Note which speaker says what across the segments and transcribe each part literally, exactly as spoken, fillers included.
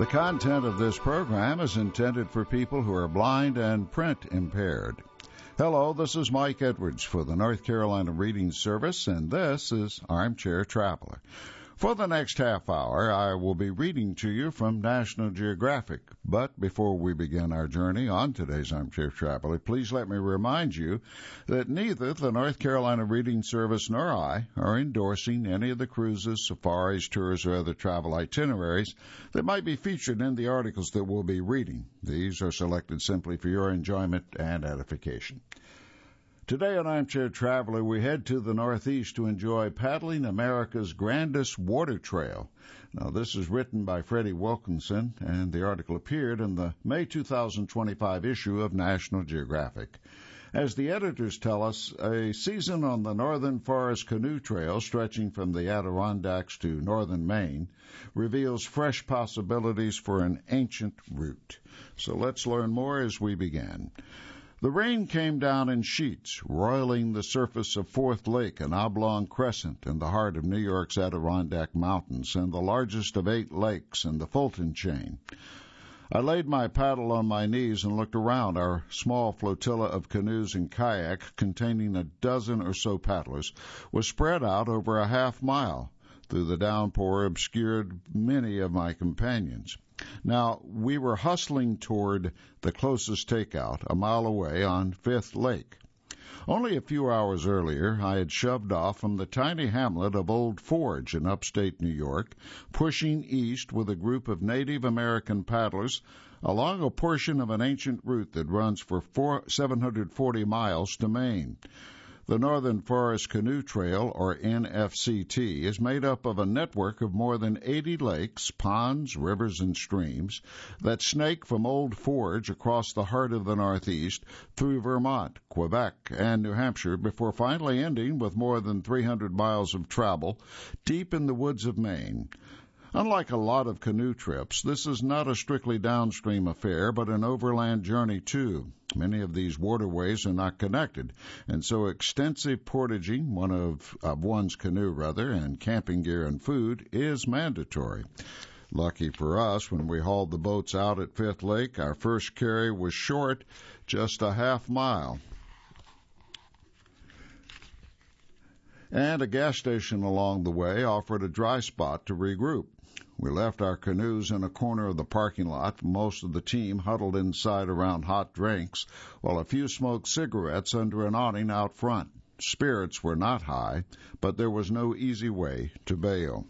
Speaker 1: content of this program is intended for people who are blind and print impaired. Hello, this is Mike Edwards for the North Carolina Reading Service, and this is Armchair Traveler. For the next half hour, I will be reading to you from National Geographic. But before we begin our journey on today's Armchair Traveler, please let me remind you that neither the North Carolina Reading Service nor I are endorsing any of the cruises, safaris, tours, or other travel itineraries that might be featured in the articles that we'll be reading. These are selected simply for your enjoyment and edification. Today on Armchair Traveler, we head to the Northeast to enjoy paddling America's grandest water trail. Now, this is written by Freddie Wilkinson, and the article appeared in the May two thousand twenty-five issue of National Geographic. As the editors tell us, a season on the Northern Forest Canoe Trail stretching from the Adirondacks to northern Maine reveals fresh possibilities for an ancient route. So let's learn more as we begin. The rain came down in sheets, roiling the surface of Fourth Lake, an oblong crescent in the heart of New York's Adirondack Mountains and the largest of eight lakes in the Fulton chain. I laid my paddle on my knees and looked around. Our small flotilla of canoes and kayaks, containing a dozen or so paddlers, was spread out over a half mile. Through the downpour obscured many of my companions. Now, we were hustling toward the closest takeout, a mile away on Fifth Lake. Only a few hours earlier, I had shoved off from the tiny hamlet of Old Forge in upstate New York, pushing east with a group of Native American paddlers along a portion of an ancient route that runs for four, seven hundred forty miles to Maine. The Northern Forest Canoe Trail, or N F C T, is made up of a network of more than eighty lakes, ponds, rivers, and streams that snake from Old Forge across the heart of the Northeast through Vermont, Quebec, and New Hampshire before finally ending with more than three hundred miles of travel deep in the woods of Maine. Unlike a lot of canoe trips, this is not a strictly downstream affair, but an overland journey too. Many of these waterways are not connected, and so extensive portaging, one of, of one's canoe rather, and camping gear and food is mandatory. Lucky for us, when we hauled the boats out at Fifth Lake, our first carry was short, just a half mile. And a gas station along the way offered a dry spot to regroup. We left our canoes in a corner of the parking lot, most of the team huddled inside around hot drinks, while a few smoked cigarettes under an awning out front. Spirits were not high, but there was no easy way to bail.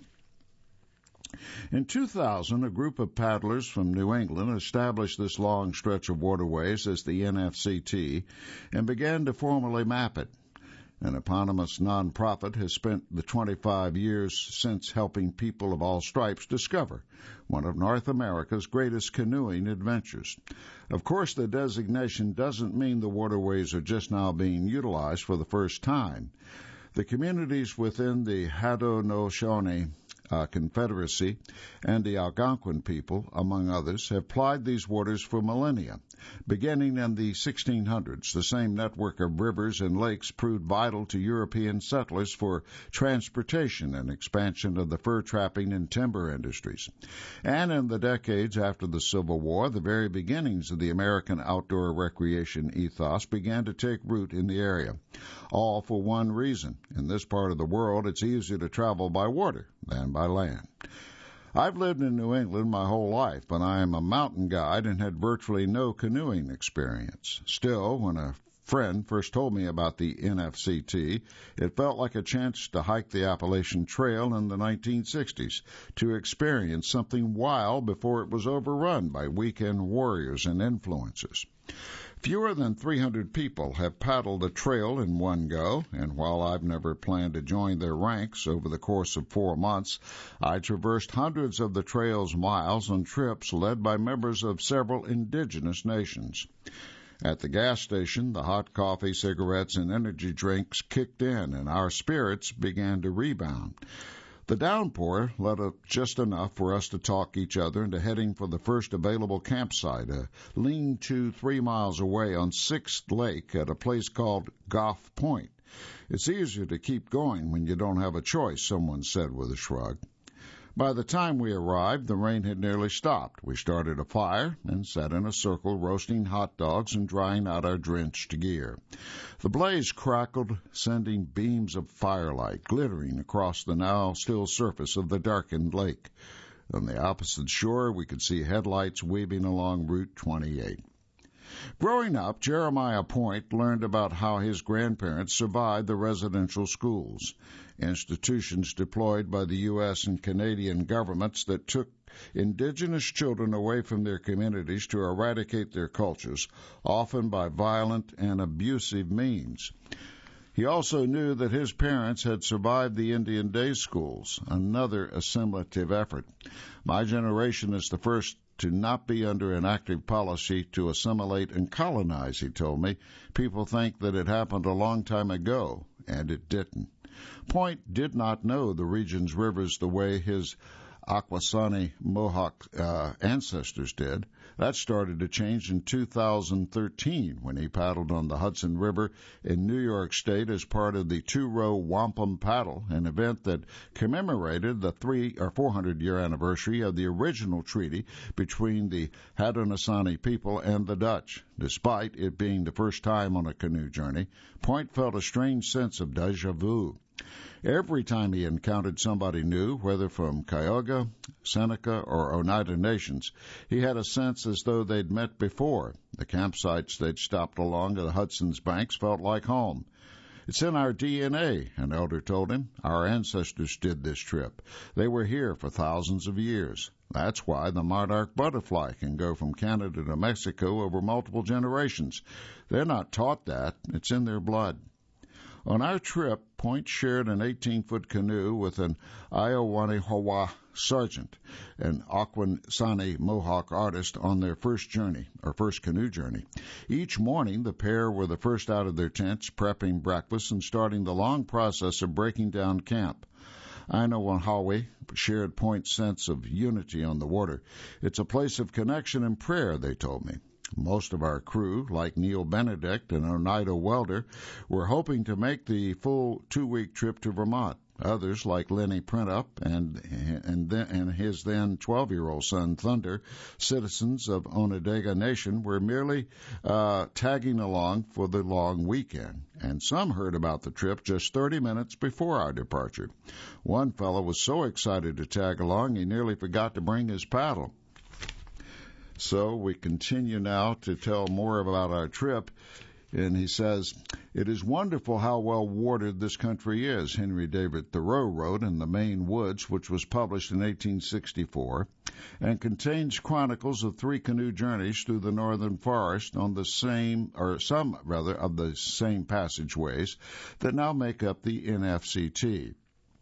Speaker 1: In two thousand, a group of paddlers from New England established this long stretch of waterways as the N F C T and began to formally map it. An eponymous nonprofit has spent the twenty-five years since helping people of all stripes discover one of North America's greatest canoeing adventures. Of course, the designation doesn't mean the waterways are just now being utilized for the first time. The communities within the Haudenosaunee Uh, Confederacy and the Algonquin people, among others, have plied these waters for millennia. Beginning in the sixteen hundreds, the same network of rivers and lakes proved vital to European settlers for transportation and expansion of the fur trapping and timber industries. And in the decades after the Civil War, the very beginnings of the American outdoor recreation ethos began to take root in the area. All for one reason. In this part of the world, it's easier to travel by water than by land. I've lived in New England my whole life, but I am a mountain guide and had virtually no canoeing experience. Still, when a friend first told me about the N F C T, it felt like a chance to hike the Appalachian Trail in the nineteen sixties, to experience something wild before it was overrun by weekend warriors and influencers. Fewer than three hundred people have paddled the trail in one go, and while I've never planned to join their ranks over the course of four months, I traversed hundreds of the trail's miles on trips led by members of several indigenous nations. At the gas station, the hot coffee, cigarettes, and energy drinks kicked in, and our spirits began to rebound. The downpour let up just enough for us to talk each other into heading for the first available campsite, a lean-to three miles away on Sixth Lake at a place called Goff Point. It's easier to keep going when you don't have a choice, someone said with a shrug. By the time we arrived, the rain had nearly stopped. We started a fire and sat in a circle roasting hot dogs and drying out our drenched gear. The blaze crackled, sending beams of firelight glittering across the now still surface of the darkened lake. On the opposite shore, we could see headlights weaving along Route twenty-eight. Growing up, Jeremiah Point learned about how his grandparents survived the residential schools, institutions deployed by the U S and Canadian governments that took indigenous children away from their communities to eradicate their cultures, often by violent and abusive means. He also knew that his parents had survived the Indian Day schools, another assimilative effort. My generation is the first to not be under an active policy to assimilate and colonize, he told me. People think that it happened a long time ago, and it didn't. Point did not know the region's rivers the way his Akwesasne Mohawk uh, ancestors did. That started to change in two thousand thirteen when he paddled on the Hudson River in New York State as part of the two-row wampum paddle, an event that commemorated the three or four hundred year anniversary of the original treaty between the Haudenosaunee people and the Dutch. Despite it being the first time on a canoe journey, Point felt a strange sense of déjà vu. Every time he encountered somebody new, whether from Cayuga, Seneca, or Oneida Nations, he had a sense as though they'd met before. The campsites they'd stopped along the Hudson's banks felt like home. It's in our D N A, an elder told him. Our ancestors did this trip. They were here for thousands of years. That's why the monarch butterfly can go from Canada to Mexico over multiple generations. They're not taught that. It's in their blood. On our trip, Point shared an eighteen-foot canoe with an Iowanehowa sergeant, an Akwesasne Mohawk artist, on their first journey, or first canoe journey. Each morning, the pair were the first out of their tents, prepping breakfast and starting the long process of breaking down camp. Iowanehowa shared Point's sense of unity on the water. It's a place of connection and prayer, they told me. Most of our crew, like Neil Benedict and Oneida Welder, were hoping to make the full two-week trip to Vermont. Others, like Lenny Printup and and, then, and his then twelve-year-old son Thunder, citizens of Onondaga Nation, were merely uh, tagging along for the long weekend. And some heard about the trip just thirty minutes before our departure. One fellow was so excited to tag along he nearly forgot to bring his paddle. So we continue now to tell more about our trip. And he says, "It is wonderful how well watered this country is," Henry David Thoreau wrote in The Maine Woods, which was published in eighteen sixty-four, and contains chronicles of three canoe journeys through the northern forest on the same, or some rather, of the same passageways that now make up the N F C T.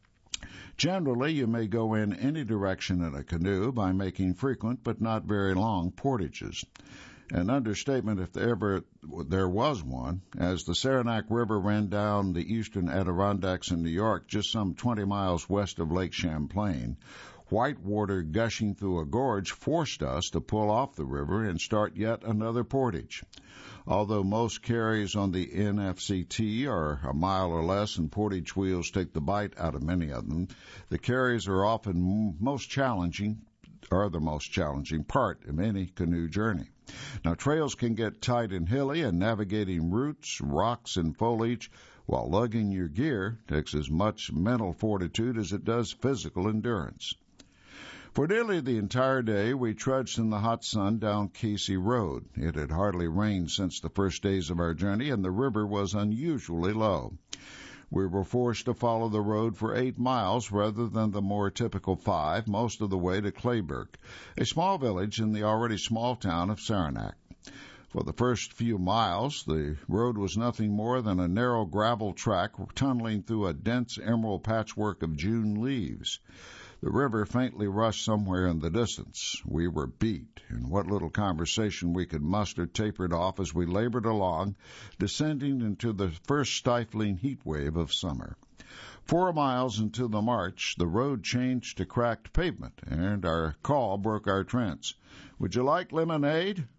Speaker 1: Generally, you may go in any direction in a canoe by making frequent but not very long portages. An understatement if ever there was one, as the Saranac River ran down the eastern Adirondacks in New York just some twenty miles west of Lake Champlain. White water gushing through a gorge forced us to pull off the river and start yet another portage. Although most carries on the N F C T are a mile or less and portage wheels take the bite out of many of them, the carries are often most challenging, are the most challenging part of any canoe journey. Now, trails can get tight and hilly, and navigating roots, rocks, and foliage while lugging your gear takes as much mental fortitude as it does physical endurance. For nearly the entire day, we trudged in the hot sun down Casey Road. It had hardly rained since the first days of our journey, and the river was unusually low. We were forced to follow the road for eight miles rather than the more typical five, most of the way to Clayburgh, a small village in the already small town of Saranac. For the first few miles, the road was nothing more than a narrow gravel track tunneling through a dense emerald patchwork of June leaves. The river faintly rushed somewhere in the distance. We were beat, and what little conversation we could muster tapered off as we labored along, descending into the first stifling heat wave of summer. Four miles into the march, the road changed to cracked pavement, and our call broke our trance. "Would you like lemonade?"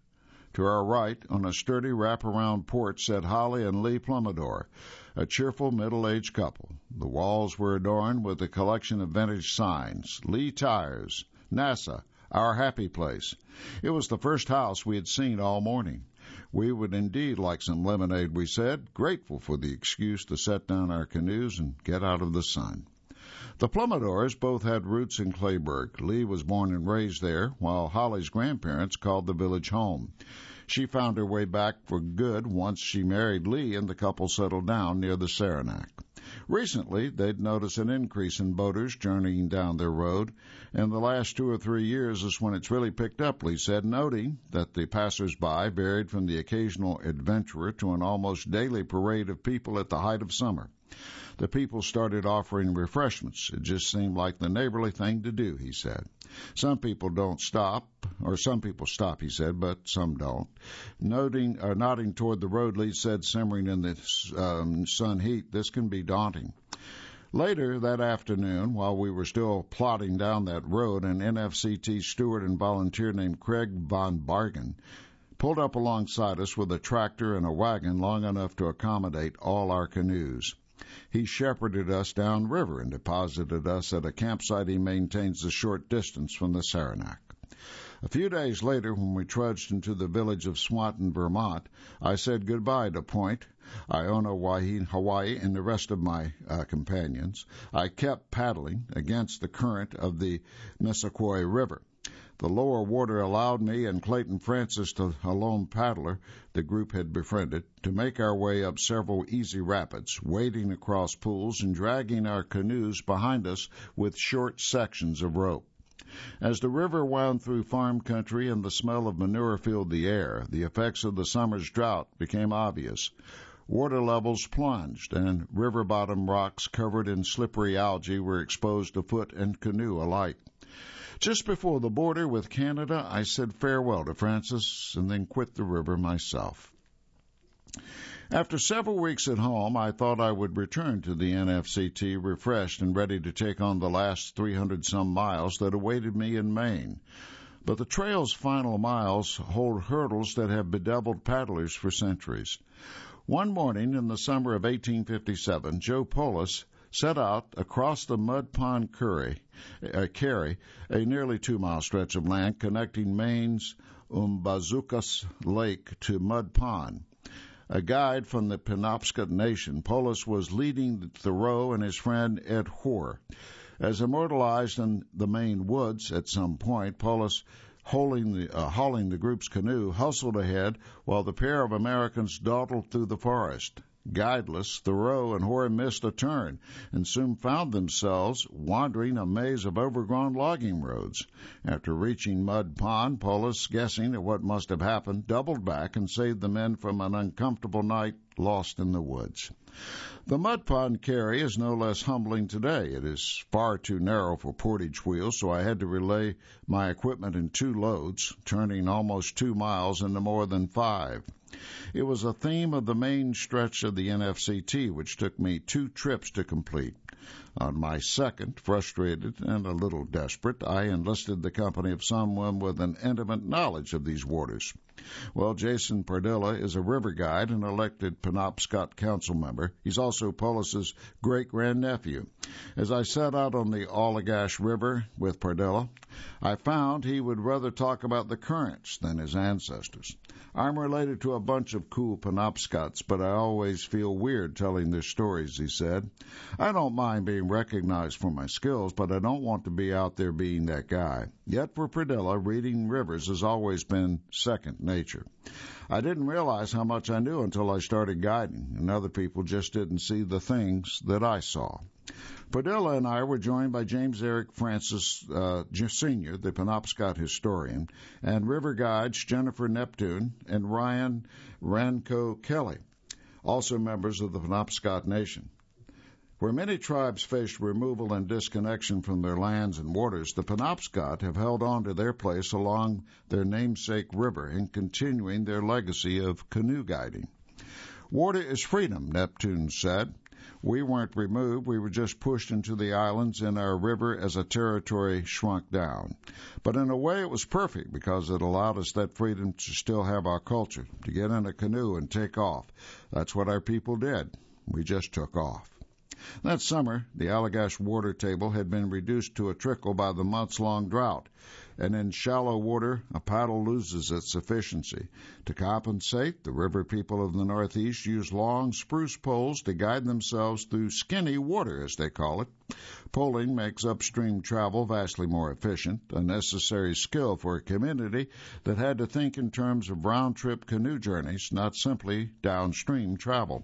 Speaker 1: To our right, on a sturdy wraparound porch, sat Holly and Lee Plumidor, a cheerful middle-aged couple. The walls were adorned with a collection of vintage signs: Lee Tires, NASA, Our Happy Place. It was the first house we had seen all morning. We would indeed like some lemonade, we said, grateful for the excuse to set down our canoes and get out of the sun. The Plumidors both had roots in Clayburg. Lee was born and raised there, while Holly's grandparents called the village home. She found her way back for good once she married Lee, and the couple settled down near the Saranac. Recently, they'd noticed an increase in boaters journeying down their road. In the last two or three years is when it's really picked up, Lee said, noting that the passers-by varied from the occasional adventurer to an almost daily parade of people at the height of summer. The people started offering refreshments. It just seemed like the neighborly thing to do, he said. Some people don't stop, or some people stop, he said, but some don't. Noting, or nodding toward the road, Lee said, simmering in the um, sun heat, this can be daunting. Later that afternoon, while we were still plodding down that road, an N F C T steward and volunteer named Craig Von Bargen pulled up alongside us with a tractor and a wagon long enough to accommodate all our canoes. He shepherded us downriver and deposited us at a campsite he maintains a short distance from the Saranac. A few days later, when we trudged into the village of Swanton, Vermont, I said goodbye to Point, Iona, Hawaii, and the rest of my uh, companions. I kept paddling against the current of the Missisquoi River. The lower water allowed me and Clayton Francis, to, a lone paddler the group had befriended, to make our way up several easy rapids, wading across pools and dragging our canoes behind us with short sections of rope. As the river wound through farm country and the smell of manure filled the air, the effects of the summer's drought became obvious. Water levels plunged, and river-bottom rocks covered in slippery algae were exposed to foot and canoe alike. Just before the border with Canada, I said farewell to Francis and then quit the river myself. After several weeks at home, I thought I would return to the N F C T refreshed and ready to take on the last three hundred some miles that awaited me in Maine. But the trail's final miles hold hurdles that have bedeviled paddlers for centuries. One morning in the summer of eighteen fifty-seven, Joe Polis set out across the Mud Pond Curry, uh, Carry, a nearly two-mile stretch of land connecting Maine's Umbazookas Lake to Mud Pond. A guide from the Penobscot Nation, Polis was leading Thoreau and his friend Ed Hoare. As immortalized in the Maine woods at some point, Polis, hauling the, uh, hauling the group's canoe, hustled ahead while the pair of Americans dawdled through the forest. Guideless, Thoreau and Hoare missed a turn and soon found themselves wandering a maze of overgrown logging roads. After reaching Mud Pond, Polis, guessing at what must have happened, doubled back and saved the men from an uncomfortable night lost in the woods. The Mud Pond Carry is no less humbling today. It is far too narrow for portage wheels, so I had to relay my equipment in two loads, turning almost two miles into more than five. It was a theme of the main stretch of the N F C T, which took me two trips to complete. On my second, frustrated and a little desperate, I enlisted the company of someone with an intimate knowledge of these waters. Well, Jason Pardilla is a river guide and elected Penobscot council member. He's also Polis's great-grandnephew. As I set out on the Allagash River with Pardilla, I found he would rather talk about the currents than his ancestors. I'm related to a bunch of cool Penobscots, but I always feel weird telling their stories, he said. I don't mind being recognized for my skills, but I don't want to be out there being that guy. Yet for Pardilla, reading rivers has always been second nature. I didn't realize how much I knew until I started guiding, and other people just didn't see the things that I saw. Pardilla and I were joined by James Eric Francis uh, Senior, the Penobscot historian, and river guides Jennifer Neptune and Ryan Ranco Kelly, also members of the Penobscot Nation. Where many tribes faced removal and disconnection from their lands and waters, the Penobscot have held on to their place along their namesake river and continuing their legacy of canoe guiding. Water is freedom, Neptune said. We weren't removed. We were just pushed into the islands in our river as a territory shrunk down. But in a way, it was perfect because it allowed us that freedom to still have our culture, to get in a canoe and take off. That's what our people did. We just took off. That summer, the Allagash water table had been reduced to a trickle by the months-long drought, and in shallow water, a paddle loses its efficiency. To compensate, the river people of the Northeast use long spruce poles to guide themselves through skinny water, as they call it. Poling makes upstream travel vastly more efficient, a necessary skill for a community that had to think in terms of round-trip canoe journeys, not simply downstream travel.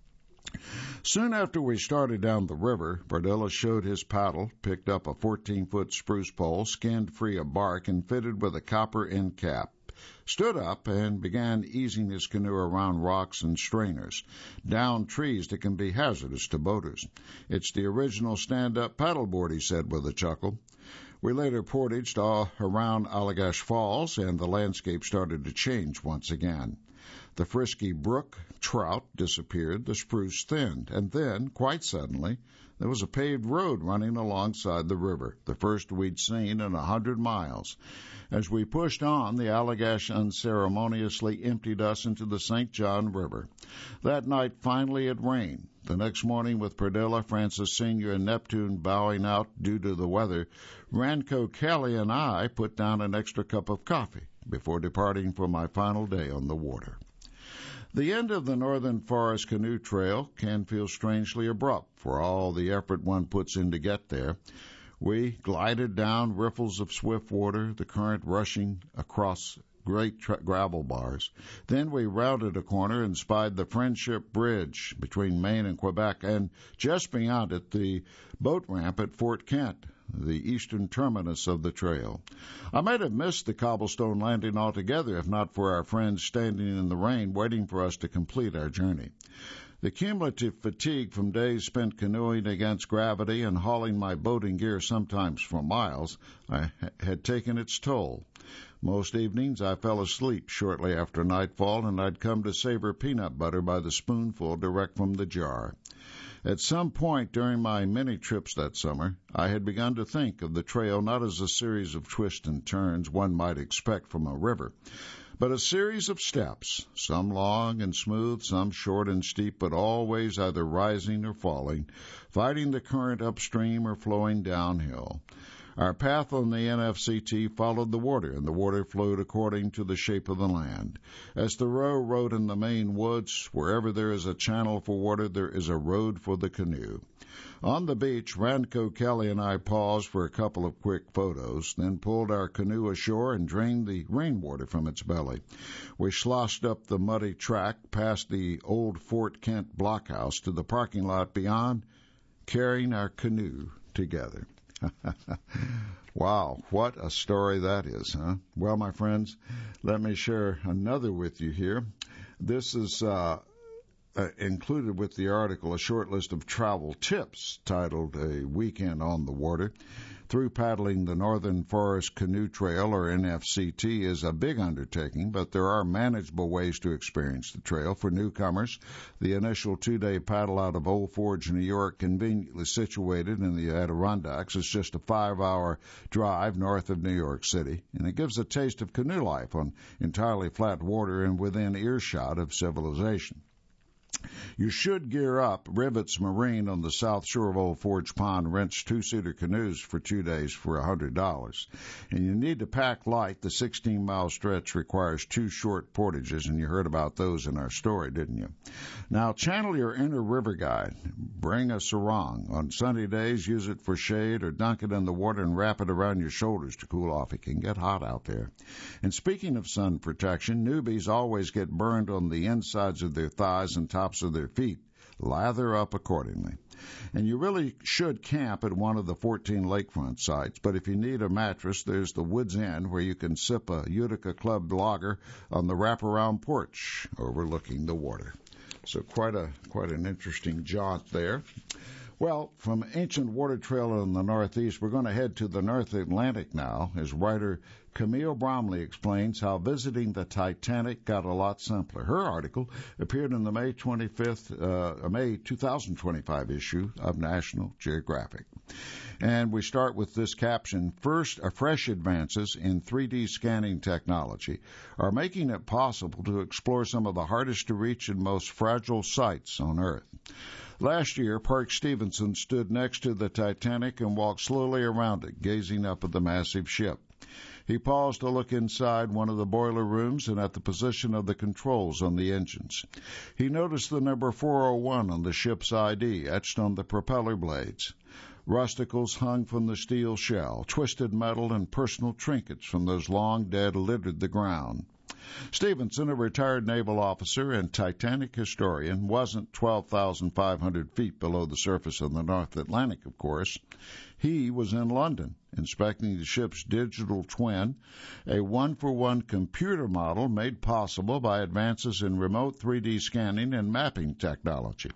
Speaker 1: Soon after we started down the river, Bardella showed his paddle, picked up a fourteen-foot spruce pole, skinned free of bark, and fitted with a copper end cap, stood up, and began easing his canoe around rocks and strainers, down trees that can be hazardous to boaters. "It's the original stand-up paddleboard," he said with a chuckle. We later portaged all around Allagash Falls, and the landscape started to change once again. The frisky brook trout disappeared, the spruce thinned, and then, quite suddenly, there was a paved road running alongside the river, the first we'd seen in a hundred miles. As we pushed on, the Allagash unceremoniously emptied us into the Saint John River. That night, finally, it rained. The next morning, with Perdilla, Francis Senior, and Neptune bowing out due to the weather, Ranco Kelly and I put down an extra cup of coffee before departing for my final day on the water. The end of the Northern Forest Canoe Trail can feel strangely abrupt for all the effort one puts in to get there. We glided down riffles of swift water, the current rushing across great tra- gravel bars. Then we rounded a corner and spied the Friendship Bridge between Maine and Quebec, and just beyond it, the boat ramp at Fort Kent, the eastern terminus of the trail. I might have missed the cobblestone landing altogether if not for our friends standing in the rain waiting for us to complete our journey. The cumulative fatigue from days spent canoeing against gravity and hauling my boating gear sometimes for miles I had taken its toll. Most evenings I fell asleep shortly after nightfall, and I'd come to savor peanut butter by the spoonful direct from the jar. At some point during my many trips that summer, I had begun to think of the trail not as a series of twists and turns one might expect from a river, but a series of steps, some long and smooth, some short and steep, but always either rising or falling, fighting the current upstream or flowing downhill. Our path on the N F C T followed the water, and the water flowed according to the shape of the land. As Thoreau wrote in the Maine woods, wherever there is a channel for water, there is a road for the canoe. On the beach, Ranco Kelly and I paused for a couple of quick photos, then pulled our canoe ashore and drained the rainwater from its belly. We sloshed up the muddy track past the old Fort Kent blockhouse to the parking lot beyond, carrying our canoe together. Wow, what a story that is, huh? Well, my friends, let me share another with you here. This is uh, uh, included with the article, a short list of travel tips titled A Weekend on the Water. Through paddling the Northern Forest Canoe Trail, or N F C T, is a big undertaking, but there are manageable ways to experience the trail. For newcomers, the initial two-day paddle out of Old Forge, New York, conveniently situated in the Adirondacks, is just a five-hour drive north of New York City, and it gives a taste of canoe life on entirely flat water and within earshot of civilization. You should gear up. Rivets Marine on the south shore of Old Forge Pond rents two-seater canoes for two days for one hundred dollars. And you need to pack light. The sixteen-mile stretch requires two short portages, and you heard about those in our story, didn't you? Now, channel your inner river guide. Bring a sarong. On sunny days, use it for shade or dunk it in the water and wrap it around your shoulders to cool off. It can get hot out there. And speaking of sun protection, newbies always get burned on the insides of their thighs and tops of their feet. Lather up accordingly. And you really should camp at one of the fourteen lakefront sites, but if you need a mattress, there's the Woods Inn, where you can sip a Utica Club lager on the wraparound porch overlooking the water. So quite a quite an interesting jaunt there. Well, from ancient water trail in the Northeast, we're going to head to the North Atlantic now, as writer Camille Bromley explains how visiting the Titanic got a lot simpler. Her article appeared in the May twenty-fifth, uh, May twenty twenty-five issue of National Geographic. And we start with this caption: First, uh, fresh advances in three D scanning technology are making it possible to explore some of the hardest to reach and most fragile sites on Earth. Last year, Park Stevenson stood next to the Titanic and walked slowly around it, gazing up at the massive ship. He paused to look inside one of the boiler rooms and at the position of the controls on the engines. He noticed the number four oh one on the ship's I D etched on the propeller blades. Rusticles hung from the steel shell, twisted metal, and personal trinkets from those long dead littered the ground. Stevenson, a retired naval officer and Titanic historian, wasn't twelve thousand five hundred feet below the surface of the North Atlantic, of course. He was in London, inspecting the ship's digital twin, a one-for-one computer model made possible by advances in remote three D scanning and mapping technology.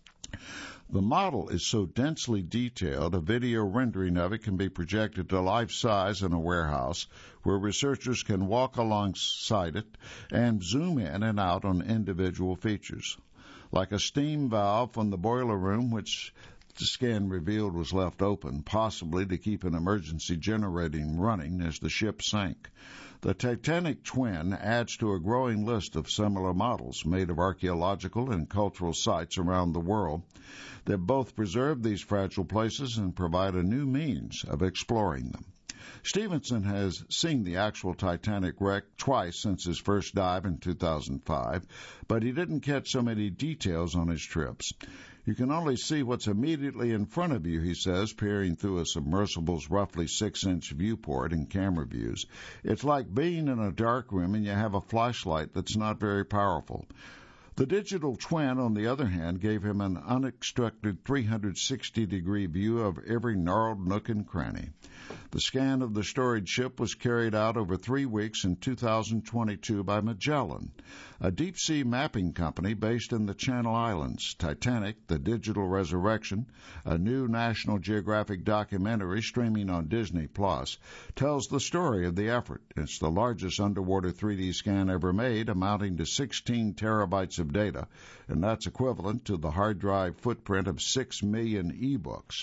Speaker 1: The model is so densely detailed, a video rendering of it can be projected to life size in a warehouse where researchers can walk alongside it and zoom in and out on individual features. Like a steam valve from the boiler room, which the scan revealed was left open, possibly to keep an emergency generating running as the ship sank. The Titanic twin adds to a growing list of similar models made of archaeological and cultural sites around the world that both preserve these fragile places and provide a new means of exploring them. Stevenson has seen the actual Titanic wreck twice since his first dive in two thousand five, but he didn't catch so many details on his trips. You can only see what's immediately in front of you, he says, peering through a submersible's roughly six-inch viewport and camera views. It's like being in a dark room and you have a flashlight that's not very powerful. The digital twin, on the other hand, gave him an unobstructed three hundred sixty degree view of every gnarled nook and cranny. The scan of the storage ship was carried out over three weeks in two thousand twenty-two by Magellan, a deep-sea mapping company based in the Channel Islands. Titanic, The Digital Resurrection, a new National Geographic documentary streaming on Disney Plus, tells the story of the effort. It's the largest underwater three D scan ever made, amounting to sixteen terabytes of data, and that's equivalent to the hard drive footprint of six million e-books.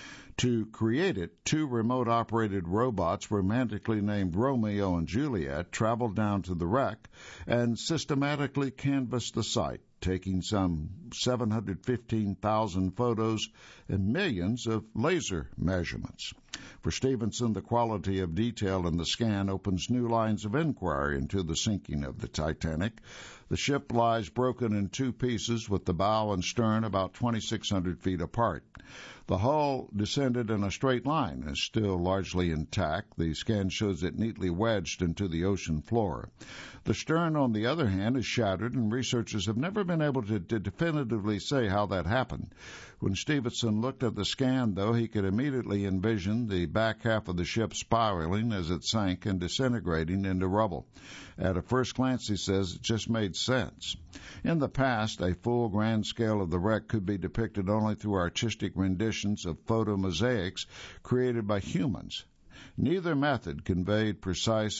Speaker 1: To create it, two remote-operated robots romantically named Romeo and Juliet traveled down to the wreck and systematically canvassed the site, taking some seven hundred fifteen thousand photos and millions of laser measurements. For Stevenson, the quality of detail in the scan opens new lines of inquiry into the sinking of the Titanic. The ship lies broken in two pieces, with the bow and stern about twenty-six hundred feet apart. The hull descended in a straight line and is still largely intact. The scan shows it neatly wedged into the ocean floor. The stern, on the other hand, is shattered, and researchers have never been able to, to definitively say how that happened. When Stevenson looked at the scan, though, he could immediately envision the back half of the ship spiraling as it sank and disintegrating into rubble. At a first glance, he says, it just made sense. In the past, a full grand scale of the wreck could be depicted only through artistic renditions of photo mosaics created by humans. Neither method conveyed precise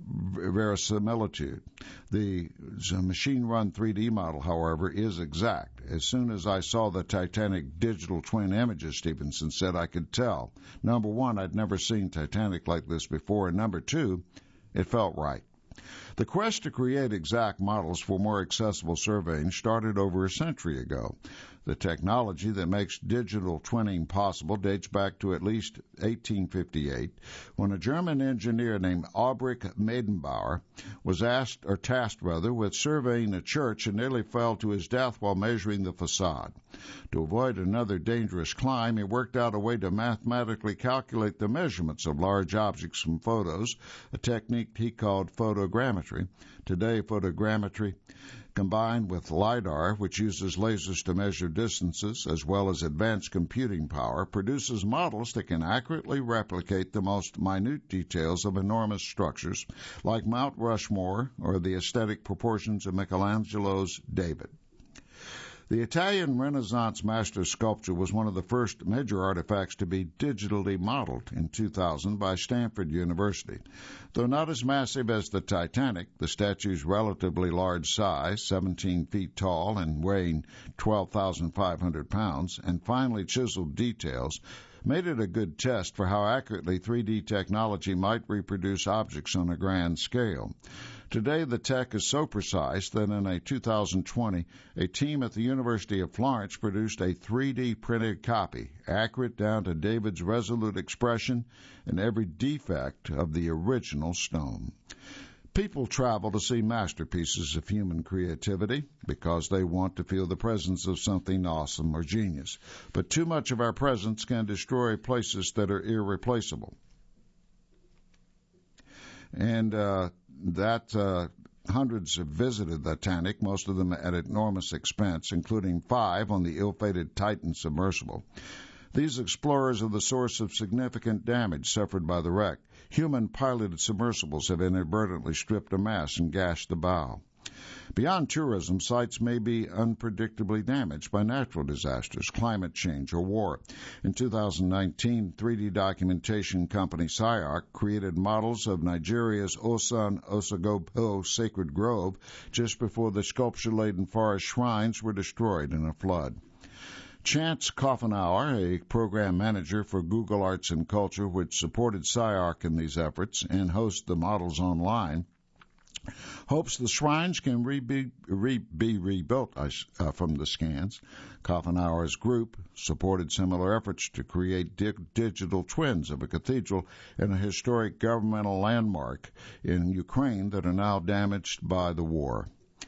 Speaker 1: verisimilitude. The machine-run three D model, however, is exact. As soon as I saw the Titanic digital twin images, Stevenson said, I could tell. Number one, I'd never seen Titanic like this before, and number two, it felt right. The quest to create exact models for more accessible surveying started over a century ago. The technology that makes digital twinning possible dates back to at least eighteen fifty-eight, when a German engineer named Aubrich Meydenbauer was asked, or tasked rather, with surveying a church and nearly fell to his death while measuring the facade. To avoid another dangerous climb, he worked out a way to mathematically calculate the measurements of large objects from photos, a technique he called photogrammetry. Today, photogrammetry, combined with LiDAR, which uses lasers to measure distances, as well as advanced computing power, produces models that can accurately replicate the most minute details of enormous structures, like Mount Rushmore or the aesthetic proportions of Michelangelo's David. The Italian Renaissance master sculpture was one of the first major artifacts to be digitally modeled in two thousand by Stanford University. Though not as massive as the Titanic, the statue's relatively large size, seventeen feet tall and weighing twelve thousand five hundred pounds, and finely chiseled details, made it a good test for how accurately three D technology might reproduce objects on a grand scale. Today, the tech is so precise that in a two thousand twenty, a team at the University of Florence produced a three D printed copy, accurate down to David's resolute expression and every defect of the original stone. People travel to see masterpieces of human creativity because they want to feel the presence of something awesome or genius. But too much of our presence can destroy places that are irreplaceable. And uh, that uh, hundreds have visited the Titanic, most of them at enormous expense, including five on the ill-fated Titan submersible. These explorers are the source of significant damage suffered by the wreck. Human-piloted submersibles have inadvertently stripped a mast and gashed the bow. Beyond tourism, sites may be unpredictably damaged by natural disasters, climate change, or war. In two thousand nineteen, three D documentation company SciArc created models of Nigeria's Osun Osogbo Sacred Grove just before the sculpture-laden forest shrines were destroyed in a flood. Chance Coffenauer, a program manager for Google Arts and Culture, which supported SciArc in these efforts and hosts the models online, hopes the shrines can re- be, re- be rebuilt uh, from the scans. Coffenauer's group supported similar efforts to create di- digital twins of a cathedral and a historic governmental landmark in Ukraine that are now damaged by the war.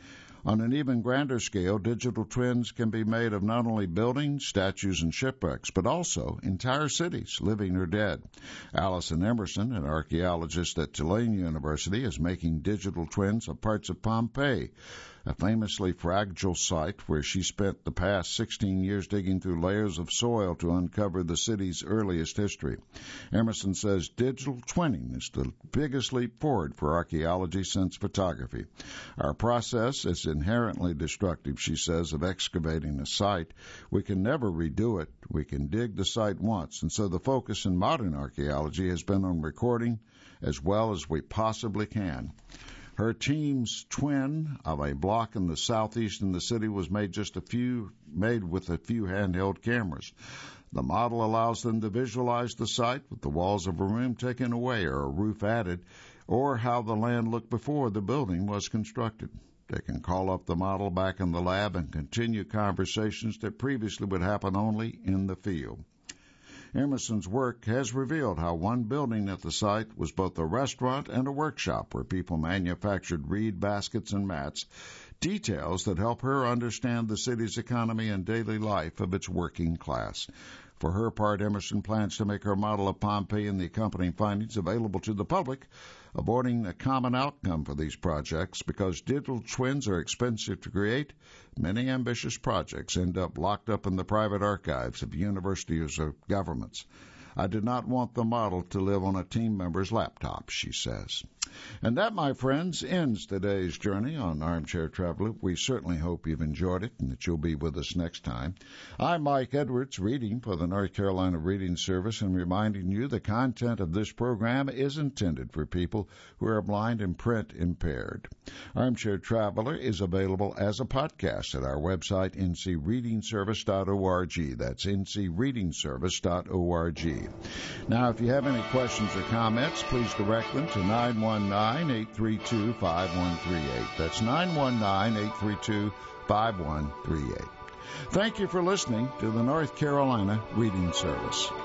Speaker 1: On an even grander scale, digital twins can be made of not only buildings, statues, and shipwrecks, but also entire cities, living or dead. Allison Emerson, an archaeologist at Tulane University, is making digital twins of parts of Pompeii, a famously fragile site where she spent the past sixteen years digging through layers of soil to uncover the city's earliest history. Emerson says digital twinning is the biggest leap forward for archaeology since photography. Our process is inherently destructive, she says, of excavating a site. We can never redo it. We can dig the site once, and so the focus in modern archaeology has been on recording as well as we possibly can. Her team's twin of a block in the southeast in the city was made just a few, made with a few handheld cameras. The model allows them to visualize the site with the walls of a room taken away or a roof added, or how the land looked before the building was constructed. They can call up the model back in the lab and continue conversations that previously would happen only in the field. Emerson's work has revealed how one building at the site was both a restaurant and a workshop where people manufactured reed baskets and mats, details that help her understand the city's economy and daily life of its working class. For her part, Emerson plans to make her model of Pompeii and the accompanying findings available to the public, avoiding a common outcome for these projects. Because digital twins are expensive to create, many ambitious projects end up locked up in the private archives of universities or governments. I did not want the model to live on a team member's laptop, she says. And that, my friends, ends today's journey on Armchair Traveler. We certainly hope you've enjoyed it and that you'll be with us next time. I'm Mike Edwards, reading for the North Carolina Reading Service and reminding you the content of this program is intended for people who are blind and print impaired. Armchair Traveler is available as a podcast at our website, n c reading service dot org. That's n c reading service dot org. Now, if you have any questions or comments, please direct them to nine one nine, eight three two, five one three eight. That's nine one nine, eight three two, five one three eight. Thank you for listening to the North Carolina Reading Service.